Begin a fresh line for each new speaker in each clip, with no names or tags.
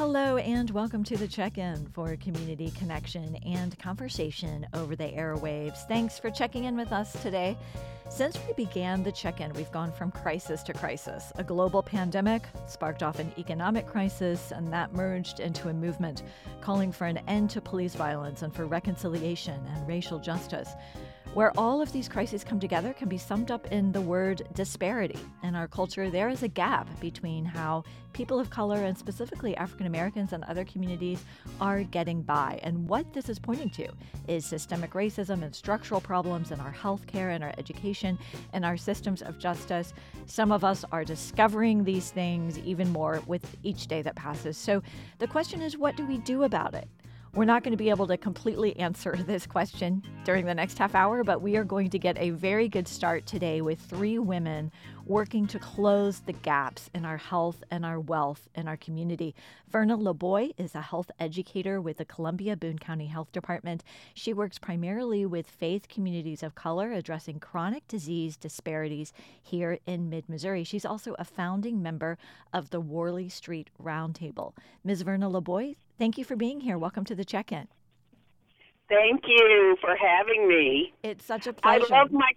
Hello and welcome to the Check-In for community connection and conversation over the airwaves. Thanks for checking in with us today. Since we began the Check-In, we've gone from crisis to crisis. A global pandemic sparked off an economic crisis, and that merged into a movement calling for an end to police violence and for reconciliation and racial justice. Where all of these crises come together can be summed up in the word disparity. In our culture, there is a gap between how people of color, and specifically African Americans and other communities, are getting by. And what this is pointing to is systemic racism and structural problems in our healthcare and our education and our systems of justice. Some of us are discovering these things even more with each day that passes. So the question is, what do we do about it? We're not going to be able to completely answer this question during the next half hour, but we are going to get a very good start today with three women working to close the gaps in our health and our wealth in our community. Verna LeBoy is a health educator with the Columbia-Boone County Health Department. She works primarily with faith communities of color, addressing chronic disease disparities here in mid-Missouri. She's also a founding member of the Worley Street Roundtable. Ms. Verna LeBoy, thank you for being here. Welcome to the Check-In.
Thank you for having me.
It's such a pleasure.
I love my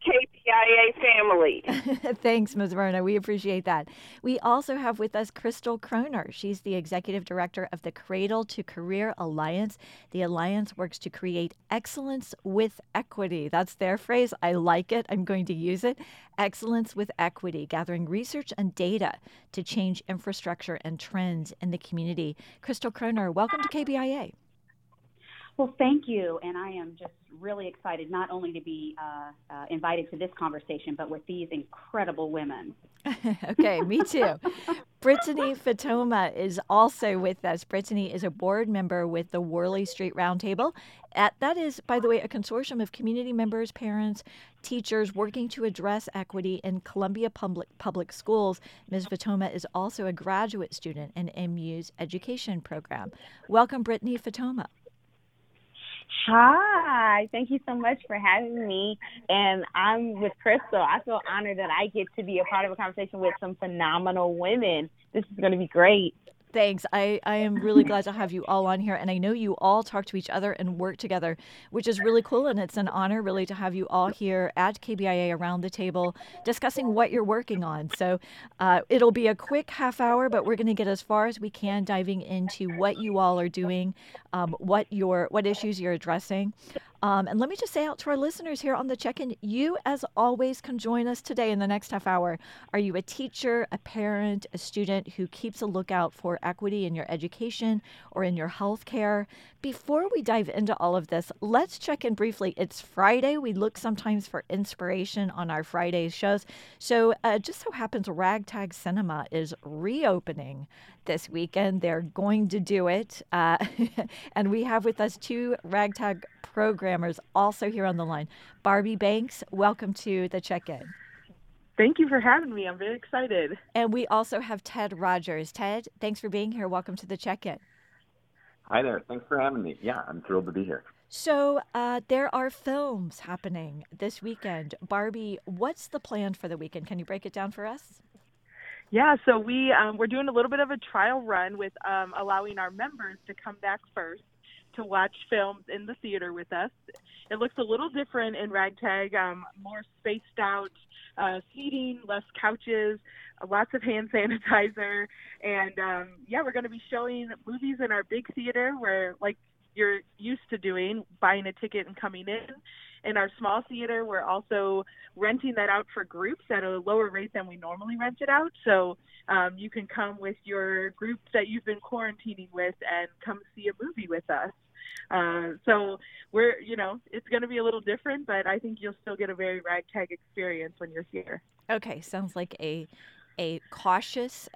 KPIA family.
Thanks, Ms. Verna. We appreciate that. We also have with us Crystal Kroner. She's the executive director of the Cradle to Career Alliance. The alliance works to create excellence with equity. That's their phrase. I like it. I'm going to use it. Excellence with equity, gathering research and data to change infrastructure and trends in the community. Crystal Kroner, welcome to KBIA.
Well, thank you, and I am just really excited not only to be invited to this conversation, but with these incredible women.
Okay, me too. Brittany Fatoma is also with us. Brittany is a board member with the Worley Street Roundtable. That is, by the way, a consortium of community members, parents, teachers working to address equity in Columbia Public Schools. Ms. Fatoma is also a graduate student in MU's education program. Welcome, Brittany Fatoma.
Hi, thank you so much for having me. And I'm with Crystal. I feel honored that I get to be a part of a conversation with some phenomenal women. This is going to be great.
Thanks. I am really glad to have you all on here. And I know you all talk to each other and work together, which is really cool. And it's an honor really to have you all here at KBIA around the table discussing what you're working on. So it'll be a quick half hour, but we're going to get as far as we can diving into what you all are doing, what issues you're addressing. And let me just say out to our listeners here on the Check-In, you, as always, can join us today in the next half hour. Are you a teacher, a parent, a student who keeps a lookout for equity in your education or in your health care? Before we dive into all of this, let's check in briefly. It's Friday. We look sometimes for inspiration on our Friday shows. So just so happens Ragtag Cinema is reopening this weekend. They're going to do it. And we have with us two Ragtag programmers also here on the line. Barbie Banks, welcome to the Check-In.
Thank you for having me. I'm very excited.
And we also have Ted Rogers. Ted, thanks for being here. Welcome to the Check-In.
Hi there. Thanks for having me. Yeah, I'm thrilled to be here.
So there are films happening this weekend. Barbie, what's the plan for the weekend? Can you break it down for us?
Yeah, so we're doing a little bit of a trial run with allowing our members to come back first to watch films in the theater with us. It looks a little different in Ragtag, more spaced out seating, less couches, lots of hand sanitizer. And we're going to be showing movies in our big theater where, like you're used to doing, buying a ticket and coming in. In our small theater, we're also renting that out for groups at a lower rate than we normally rent it out. So you can come with your group that you've been quarantining with and come see a movie with us. So it's going to be a little different, but I think you'll still get a very Ragtag experience when you're here.
Okay, sounds like a cautious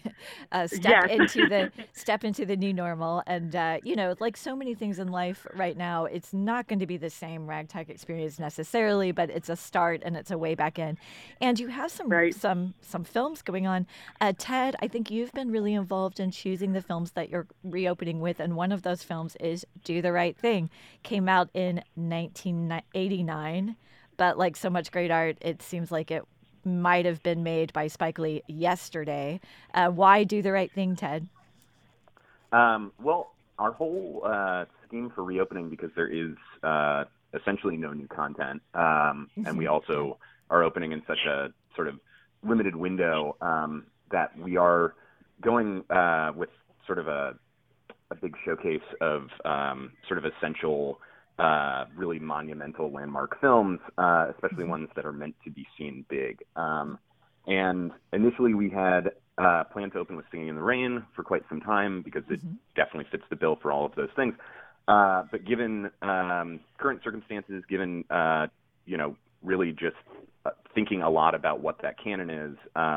step into the new normal. And like so many things in life right now, it's not going to be the same Ragtag experience necessarily, but it's a start and it's a way back in. And you have some films going on. Ted, I think you've been really involved in choosing the films that you're reopening with, and one of those films is Do the Right Thing. Came out in 1989, but like so much great art, it seems like it might have been made by Spike Lee yesterday. Why Do the Right Thing, Ted?
Well, our whole scheme for reopening, because there is essentially no new content, and we also are opening in such a sort of limited window that we are going with sort of a big showcase of sort of essential, really monumental landmark films, especially ones that are meant to be seen big. And initially we had planned to open with Singing in the Rain for quite some time because it definitely fits the bill for all of those things. But given current circumstances, given, really just thinking a lot about what that canon is,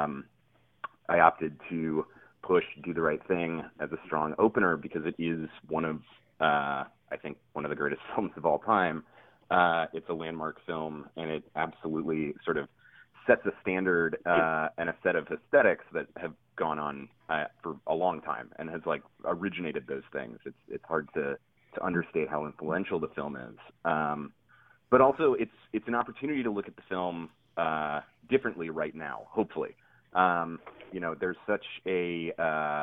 I opted to push Do the Right Thing as a strong opener because it is one of, I think, one of the greatest films of all time. It's a landmark film, and it absolutely sort of sets a standard and a set of aesthetics that have gone on for a long time and has like originated those things. It's hard to understate how influential the film is. But also it's an opportunity to look at the film differently right now, hopefully. There's such a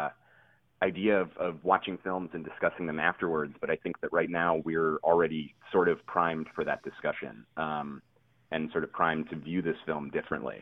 idea of watching films and discussing them afterwards, but I think that right now we're already sort of primed for that discussion. And sort of primed to view this film differently.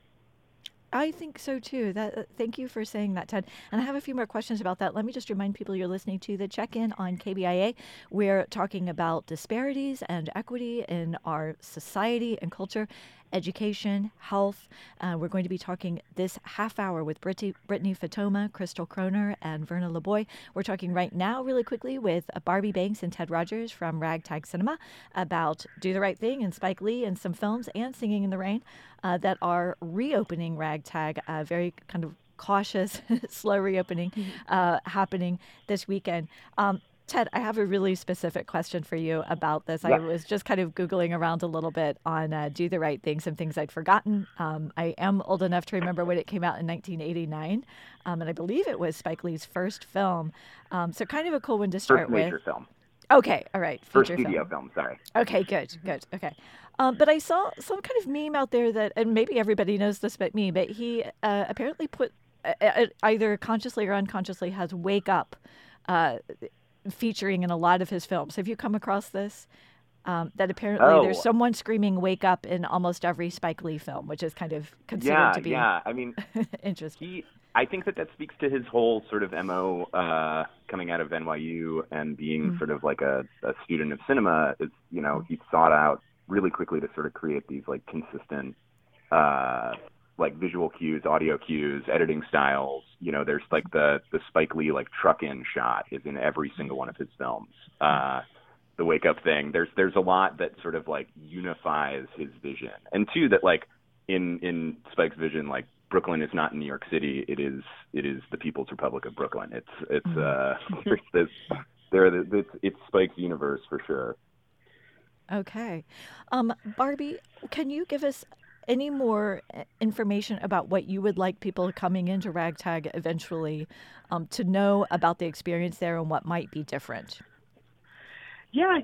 I think so too. Thank you for saying that, Ted. And I have a few more questions about that. Let me just remind people you're listening to The Check-In on KBIA. We're talking about disparities and equity in our society and culture, education, health. We're going to be talking this half hour with Brittany Fatoma, Crystal Kroner, and Verna LeBoy. We're talking right now really quickly with Barbie Banks and Ted Rogers from Ragtag Cinema about Do the Right Thing and Spike Lee and some films and Singing in the Rain that are reopening Ragtag, very kind of cautious, slow reopening happening this weekend. Ted, I have a really specific question for you about this. Yeah. I was just kind of Googling around a little bit on Do the Right Thing, some things I'd forgotten. I am old enough to remember when it came out in 1989, and I believe it was Spike Lee's first film. So kind of a cool one to start with.
First major film.
Okay, all right.
First studio film, sorry.
Okay, good. Okay. But I saw some kind of meme out there that, and maybe everybody knows this but me, but he apparently put, either consciously or unconsciously, has Wake Up featuring in a lot of his films. Have you come across this? That apparently there's someone screaming "Wake Up" in almost every Spike Lee film, which is kind of considered to be
I mean,
interesting.
I think that speaks to his whole sort of MO coming out of NYU and being sort of like a student of cinema. Is he sought out really quickly to sort of create these like consistent like visual cues, audio cues, editing styles. There's like the Spike Lee like truck-in shot is in every single one of his films. The Wake Up thing. There's a lot that sort of like unifies his vision. And two, that like in Spike's vision, like Brooklyn is not New York City. It is the People's Republic of Brooklyn. It's Spike's universe for sure.
Okay. Barbie, can you give us any more information about what you would like people coming into Ragtag eventually to know about the experience there and what might be different?
Yeah,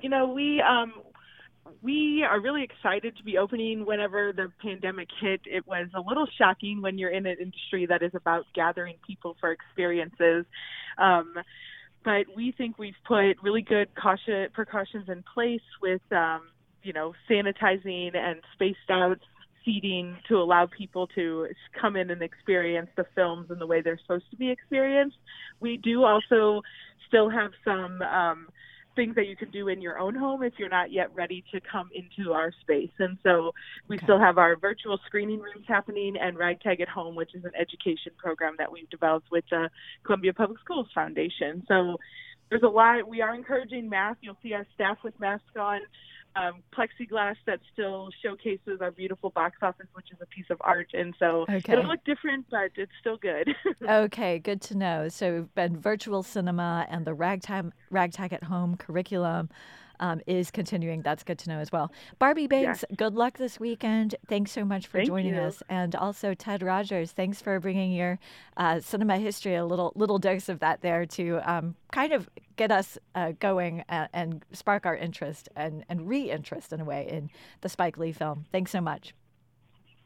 we are really excited to be opening whenever the pandemic hit. It was a little shocking when you're in an industry that is about gathering people for experiences. But we think we've put really good precautions in place with, sanitizing and spaced out seating to allow people to come in and experience the films in the way they're supposed to be experienced. We do also still have some things that you can do in your own home if you're not yet ready to come into our space. And so we still have our virtual screening rooms happening and Ragtag at Home, which is an education program that we've developed with the Columbia Public Schools Foundation. So there's a lot. We are encouraging masks. You'll see our staff with masks on. Plexiglass that still showcases our beautiful box office, which is a piece of art. And so it'll look different, but it's still good.
Okay, good to know. So we've been virtual cinema and the Ragtag at Home curriculum is continuing. That's good to know as well. Barbie Banks, good luck this weekend. Thanks so much for joining us. And also Ted Rogers, thanks for bringing your cinema history, a little dose of that there to kind of get us going and spark our interest and re-interest in a way in the Spike Lee film. Thanks so much.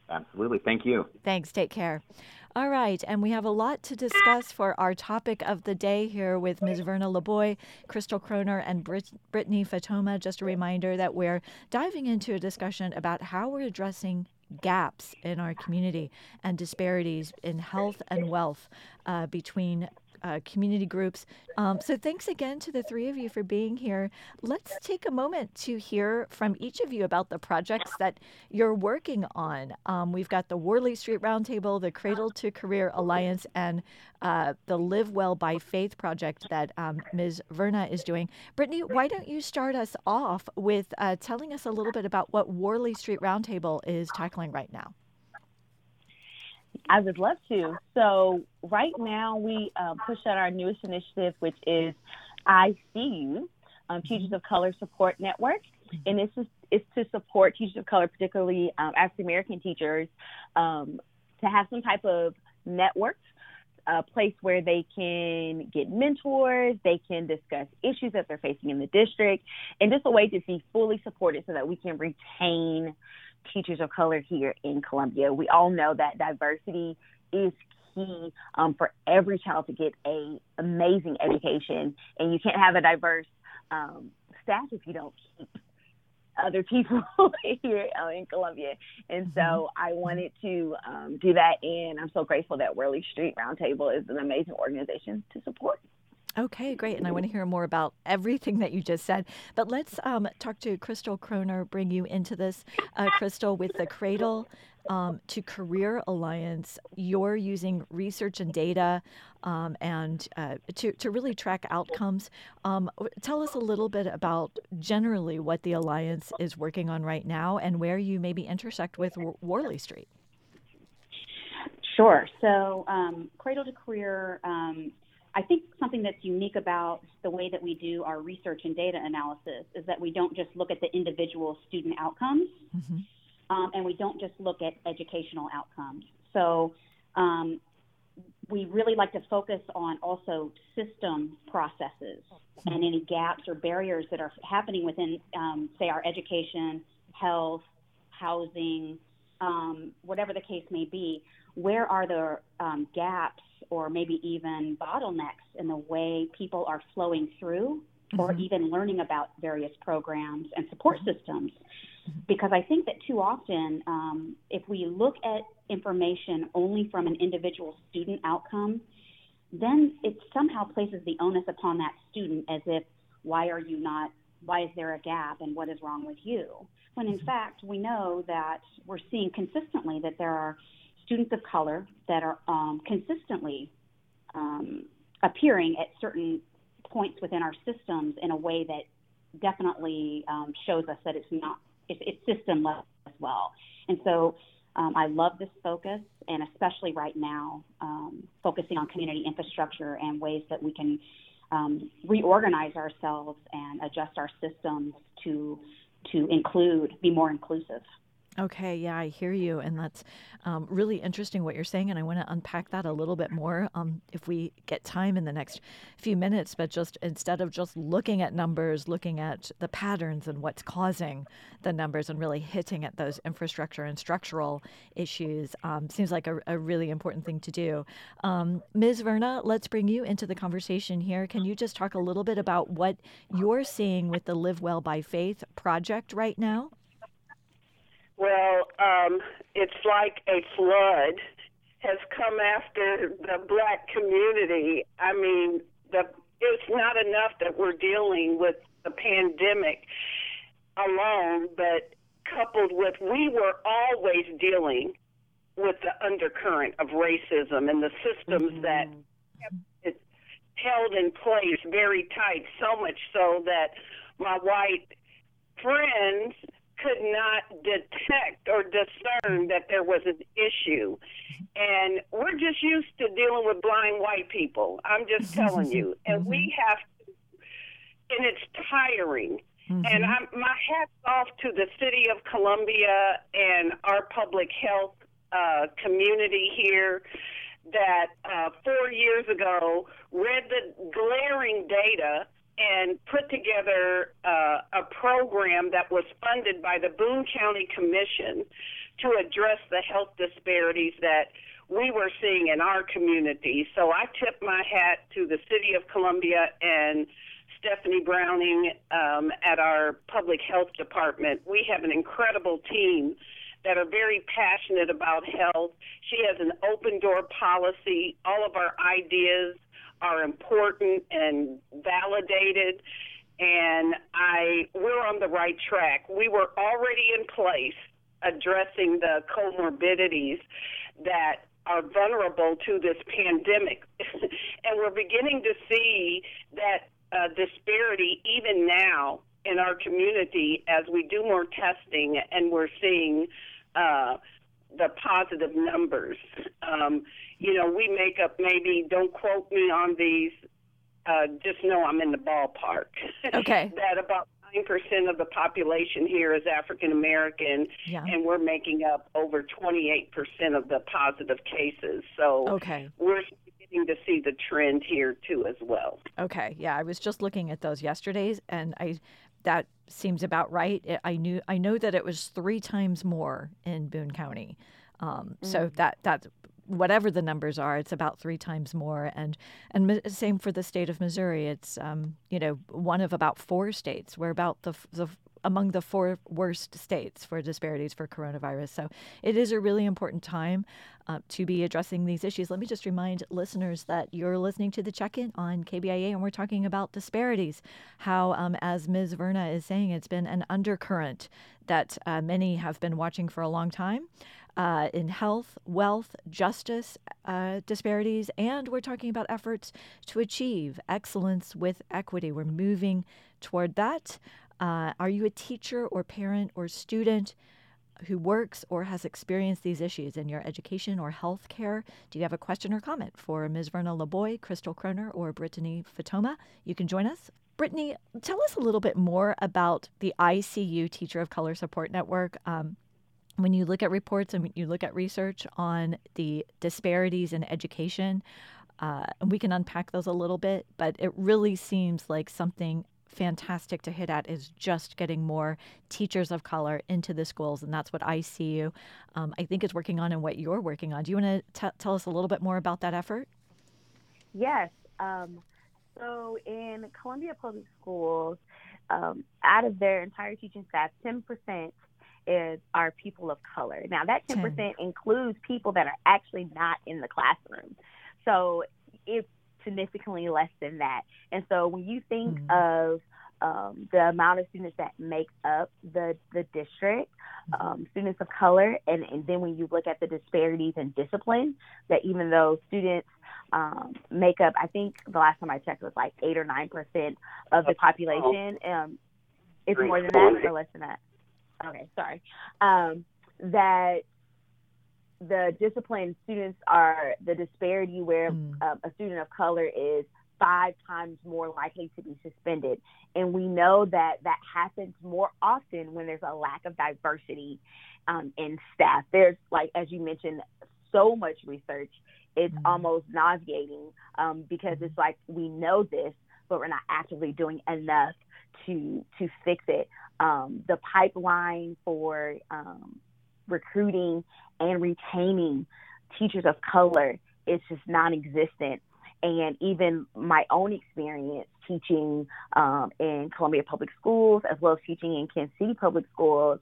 Absolutely. Thank you.
Thanks. Take care. All right. And we have a lot to discuss for our topic of the day here with Ms. Verna LeBoy, Crystal Kroner, and Brittany Fatoma. Just a reminder that we're diving into a discussion about how we're addressing gaps in our community and disparities in health and wealth between community groups. So thanks again to the three of you for being here. Let's take a moment to hear from each of you about the projects that you're working on. We've got the Worley Street Roundtable, the Cradle to Career Alliance, and the Live Well by Faith project that Ms. Verna is doing. Brittany, why don't you start us off with telling us a little bit about what Worley Street Roundtable is tackling right now?
I would love to. So right now we push out our newest initiative, which is ICU, Teachers of Color Support Network. And this is to support teachers of color, particularly African-American teachers, to have some type of network, a place where they can get mentors, they can discuss issues that they're facing in the district, and just a way to be fully supported so that we can retain teachers of color here in Columbia. We all know that diversity is key for every child to get an amazing education, and you can't have a diverse staff if you don't keep other people here in Columbia. And so I wanted to do that, and I'm so grateful that Worley Street Roundtable is an amazing organization to support.
Okay, great. And I want to hear more about everything that you just said. But let's talk to Crystal Kroner, bring you into this. Crystal, with the Cradle to Career Alliance, you're using research and data and to really track outcomes. Tell us a little bit about generally what the Alliance is working on right now and where you maybe intersect with Worley Street.
Sure. So Cradle to Career, I think something that's unique about the way that we do our research and data analysis is that we don't just look at the individual student outcomes, and we don't just look at educational outcomes. So we really like to focus on also system processes and any gaps or barriers that are happening within, say, our education, health, housing, whatever the case may be. Where are there gaps or maybe even bottlenecks in the way people are flowing through or even learning about various programs and support systems? Because I think that too often, if we look at information only from an individual student outcome, then it somehow places the onus upon that student as if, why is there a gap and what is wrong with you? When in fact, we know that we're seeing consistently that there are students of color that are consistently appearing at certain points within our systems in a way that definitely shows us that it's system level as well. And so I love this focus, and especially right now, focusing on community infrastructure and ways that we can reorganize ourselves and adjust our systems to be more inclusive.
Okay, yeah, I hear you, and that's really interesting what you're saying, and I want to unpack that a little bit more if we get time in the next few minutes, but just instead of just looking at numbers, looking at the patterns and what's causing the numbers and really hitting at those infrastructure and structural issues seems like a really important thing to do. Ms. Verna, let's bring you into the conversation here. Can you just talk a little bit about what you're seeing with the Live Well by Faith project right now?
Well, it's like a flood has come after the Black community. I mean, it's not enough that we're dealing with the pandemic alone, but coupled with we were always dealing with the undercurrent of racism and the systems that kept it held in place very tight, so much so that my white friends could not detect or discern that there was an issue. And we're just used to dealing with blind white people. I'm just telling you. And we have to, and it's tiring. And my hat's off to the city of Columbia and our public health community here that 4 years ago read the glaring data and put together a program that was funded by the Boone County Commission to address the health disparities that we were seeing in our community. So I tip my hat to the City of Columbia and Stephanie Browning at our public health department. We have an incredible team that are very passionate about health. She has an open door policy. All of our ideas are important and validated, and we're on the right track. We were already in place addressing the comorbidities that are vulnerable to this pandemic. And we're beginning to see that disparity even now in our community as we do more testing, and we're seeing the positive numbers. We make up, maybe, don't quote me on these, just know I'm in the ballpark.
Okay.
That about 9% of the population here is African American, and we're making up over 28% of the positive cases. So we're beginning to see the trend here too as well.
Okay, yeah, I was just looking at those yesterday's, and that seems about right. I know that it was 3 times more in Boone County. So that's whatever the numbers are, it's about 3 times more, and same for the state of Missouri. It's one of about 4 states. We're about the among the 4 worst states for disparities for coronavirus. So it is a really important time to be addressing these issues. Let me just remind listeners that you're listening to the Check-In on KBIA, and we're talking about disparities. How, as Ms. Verna is saying, it's been an undercurrent that many have been watching for a long time. In health, wealth, justice disparities, and we're talking about efforts to achieve excellence with equity. We're moving toward that. Are you a teacher or parent or student who works or has experienced these issues in your education or health care? Do you have a question or comment for Ms. Verna LeBoy, Crystal Kroner, or Brittany Fatoma? You can join us. Brittany, tell us a little bit more about the ICU Teacher of Color Support Network. When you look at reports and you look at research on the disparities in education, and we can unpack those a little bit, but it really seems like something fantastic to hit at is just getting more teachers of color into the schools, and that's what ICU, I think, is working on and what you're working on. Do you want to tell us a little bit more about that effort?
Yes. So in Columbia Public Schools, out of their entire teaching staff, 10% are people of color. Now, that 10% includes people that are actually not in the classroom. So it's significantly less than that. And so when you think of the amount of students that make up the district, students of color, and then when you look at the disparities in discipline, that even though students make up, I think the last time I checked was like 8 or 9% of the population. It's more than that or less than that? Okay, sorry. That the discipline students are the disparity where a student of color is 5 times more likely to be suspended. And we know that happens more often when there's a lack of diversity in staff. There's, like, as you mentioned, so much research. It's almost nauseating because it's like we know this, but we're not actively doing enough to fix it. The pipeline for recruiting and retaining teachers of color is just non-existent. And even my own experience teaching in Columbia Public Schools, as well as teaching in Kansas City Public Schools,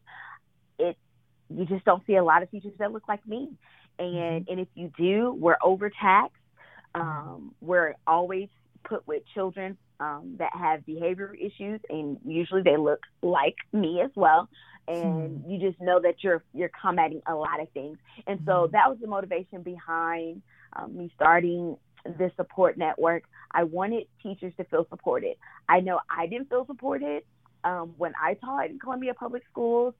you just don't see a lot of teachers that look like me. And if you do, we're overtaxed. We're always put with children that have behavioral issues, and usually they look like me as well. And you just know that you're combating a lot of things. And so that was the motivation behind me starting this support network. I wanted teachers to feel supported. I know I didn't feel supported when I taught in Columbia Public Schools.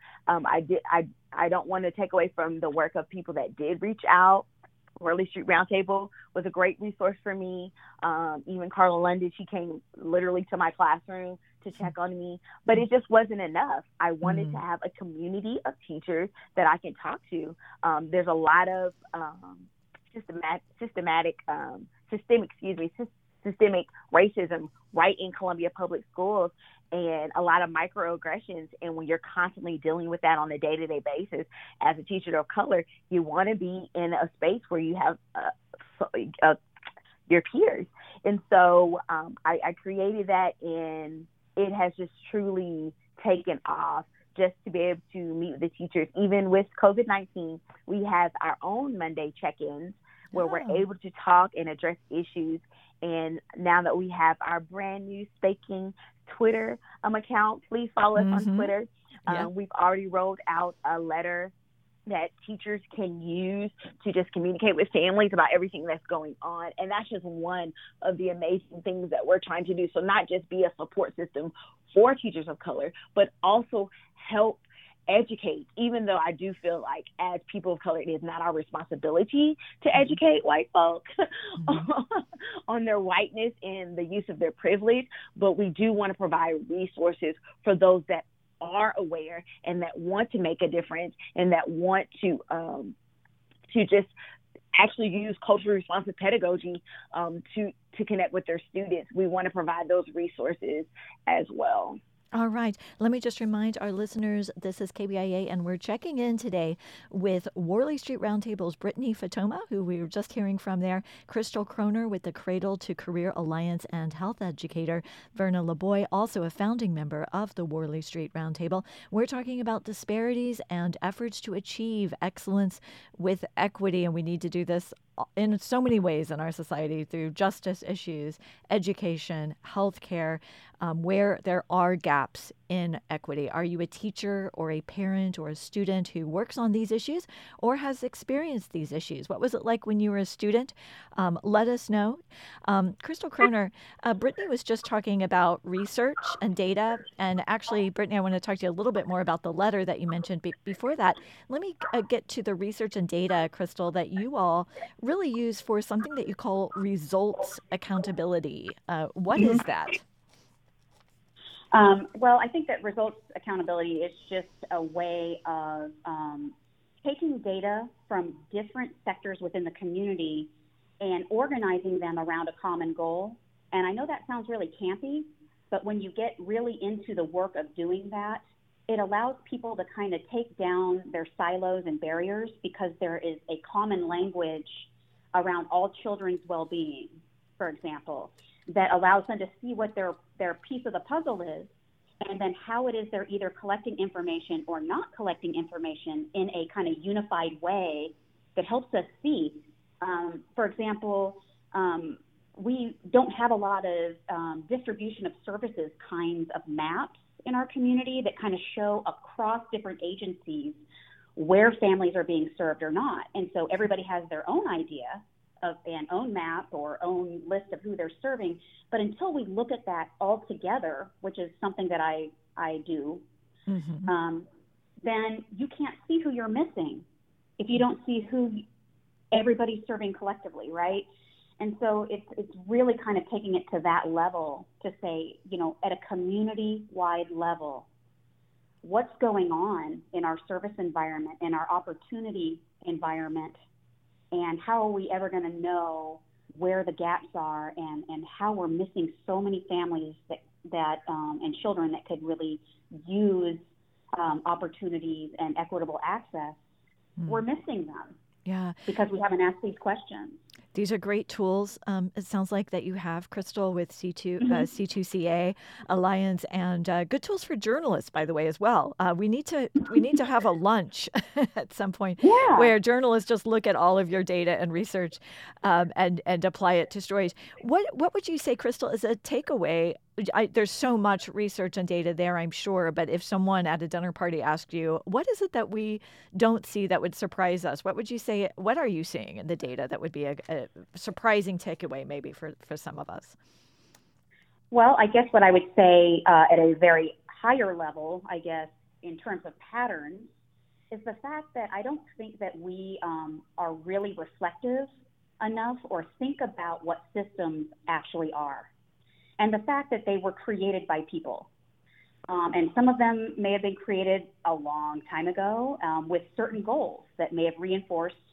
I don't want to take away from the work of people that did reach out. Worley Street Roundtable was a great resource for me. Even Carla London, she came literally to my classroom to check on me, but it just wasn't enough. I wanted to have a community of teachers that I can talk to. There's a lot of systemic systemic racism right in Columbia Public Schools, and a lot of microaggressions. And when you're constantly dealing with that on a day-to-day basis as a teacher of color, you want to be in a space where you have your peers. And so I created that, and it has just truly taken off, just to be able to meet with the teachers. Even with COVID-19, we have our own Monday check-ins where we're able to talk and address issues. And now that we have our brand new Spaking Twitter account, please follow us on Twitter. We've already rolled out a letter that teachers can use to just communicate with families about everything that's going on. And that's just one of the amazing things that we're trying to do. So not just be a support system for teachers of color, but also help educate, even though I do feel like as people of color, it is not our responsibility to educate white folks on their whiteness and the use of their privilege, but we do want to provide resources for those that are aware and that want to make a difference and that want to just actually use culturally responsive pedagogy to connect with their students. We want to provide those resources as well.
All right. Let me just remind our listeners, this is KBIA, and we're checking in today with Worley Street Roundtable's Brittany Fatoma, who we were just hearing from there, Crystal Kroner with the Cradle to Career Alliance and health educator, Verna LeBoy, also a founding member of the Worley Street Roundtable. We're talking about disparities and efforts to achieve excellence with equity, and we need to do this in so many ways in our society through justice issues, education, healthcare, where there are gaps in equity. Are you a teacher or a parent or a student who works on these issues or has experienced these issues? What was it like when you were a student? Let us know. Crystal Kroner, Brittany was just talking about research and data. And actually, Brittany, I want to talk to you a little bit more about the letter that you mentioned before that. Let me get to the research and data, Crystal, that you all really use for something that you call results accountability. What is that?
Well, I think that results accountability is just a way of taking data from different sectors within the community and organizing them around a common goal. And I know that sounds really campy, but when you get really into the work of doing that, it allows people to kind of take down their silos and barriers because there is a common language around all children's well-being, for example, that allows them to see what their piece of the puzzle is, and then how it is they're either collecting information or not collecting information in a kind of unified way that helps us see. For example, we don't have a lot of distribution of services kinds of maps in our community that kind of show across different agencies where families are being served or not. And so everybody has their own idea of an own map or own list of who they're serving. But until we look at that all together, which is something that I do, then you can't see who you're missing if you don't see who everybody's serving collectively, right? And so it's really kind of taking it to that level to say, you know, at a community-wide level, what's going on in our service environment, in our opportunity environment, and how are we ever going to know where the gaps are and how we're missing so many families that and children that could really use opportunities and equitable access. We're missing them.
Yeah.
Because we haven't asked these questions.
These are great tools. It sounds like that you have, Crystal, with C2CA Alliance, and good tools for journalists, by the way, as well. We need to have a lunch at some point where journalists just look at all of your data and research and apply it to stories. What would you say, Crystal, is a takeaway? There's so much research and data there, I'm sure, but if someone at a dinner party asked you, what is it that we don't see that would surprise us? What would you say? What are you seeing in the data that would be a surprising takeaway maybe for some of us?
Well, I guess what I would say at a very higher level, I guess, in terms of patterns, is the fact that I don't think that we are really reflective enough or think about what systems actually are. And the fact that they were created by people. And some of them may have been created a long time ago with certain goals that may have reinforced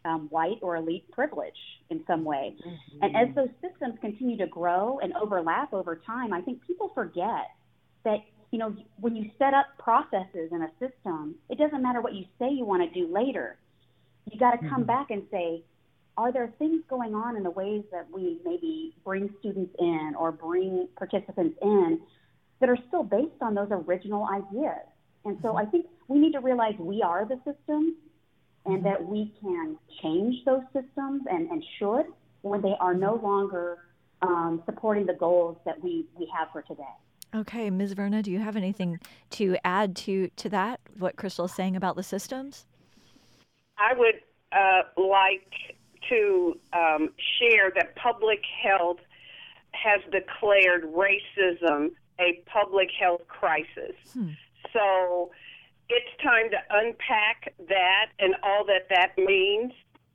white or elite privilege in some way. And as those systems continue to grow and overlap over time, I think people forget that, when you set up processes in a system, it doesn't matter what you say you want to do later. You got to come back and say, are there things going on in the ways that we maybe bring students in or bring participants in that are still based on those original ideas? And so I think we need to realize we are the system and that we can change those systems and should when they are no longer supporting the goals that we have for today.
Okay, Ms. Verna, do you have anything to add to that, what Crystal's saying about the systems?
I would like to share that public health has declared racism a public health crisis. So it's time to unpack that and all that means.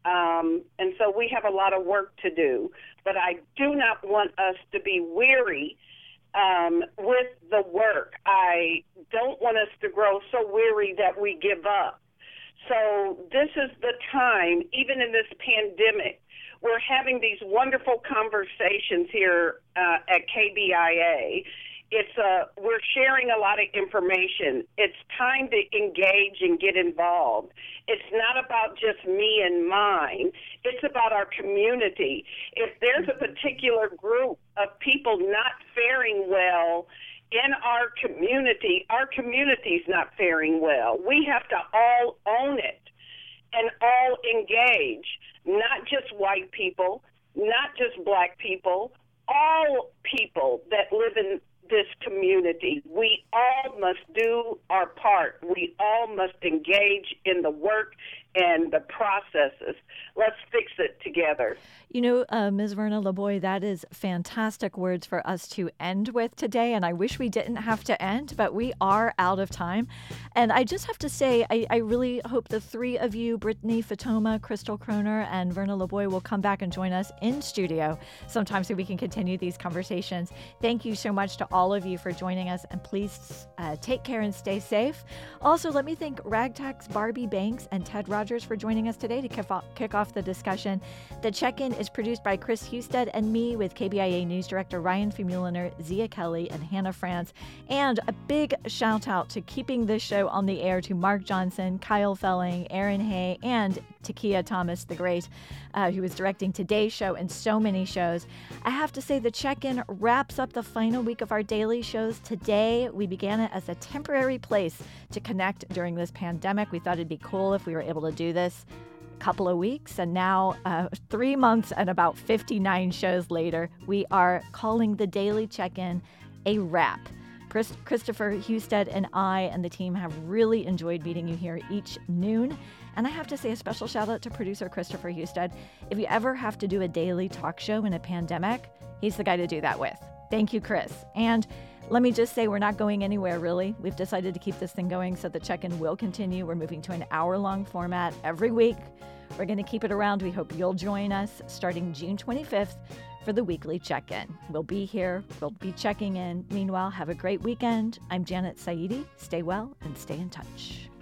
And so we have a lot of work to do. But I do not want us to be weary with the work. I don't want us to grow so weary that we give up. So this is the time, even in this pandemic, we're having these wonderful conversations here at KBIA. We're sharing a lot of information. It's time to engage and get involved. It's not about just me and mine. It's about our community. If there's a particular group of people not faring well in our community's not faring well. We have to all own it and all engage, not just white people, not just black people, all people that live in this community. We all must do our part. We all must engage in the work and the processes. Let's fix it together.
Ms. Verna LeBoy, that is fantastic words for us to end with today. And I wish we didn't have to end, but we are out of time. And I just have to say, I really hope the three of you, Brittany Fatoma, Crystal Kroner, and Verna LeBoy, will come back and join us in studio sometime so we can continue these conversations. Thank you so much to all of you for joining us. And please take care and stay safe. Also, let me thank Ragtag's Barbie Banks and Ted Rogers for joining us today to kick off the discussion. The check-in is produced by Chris Husted and me, with KBIA News Director Ryan Famuliner, Zia Kelly, and Hannah France. And a big shout out to keeping this show on the air to Mark Johnson, Kyle Felling, Aaron Hay, and Takia Thomas the Great, who is directing today's show and so many shows. I have to say, the check-in wraps up the final week of our daily shows today. We began it as a temporary place to connect during this pandemic. We thought it'd be cool if we were able to do this couple of weeks, and now 3 months and about 59 shows later, we are calling the Daily Check-In a wrap. Christopher Husted and I and the team have really enjoyed meeting you here each noon. And I have to say a special shout out to producer Christopher Husted. If you ever have to do a daily talk show in a pandemic, he's the guy to do that with. Thank you, Chris. And let me just say, we're not going anywhere, really. We've decided to keep this thing going, so the check-in will continue. We're moving to an hour-long format every week. We're going to keep it around. We hope you'll join us starting June 25th for the weekly check-in. We'll be here. We'll be checking in. Meanwhile, have a great weekend. I'm Janet Saidi. Stay well and stay in touch.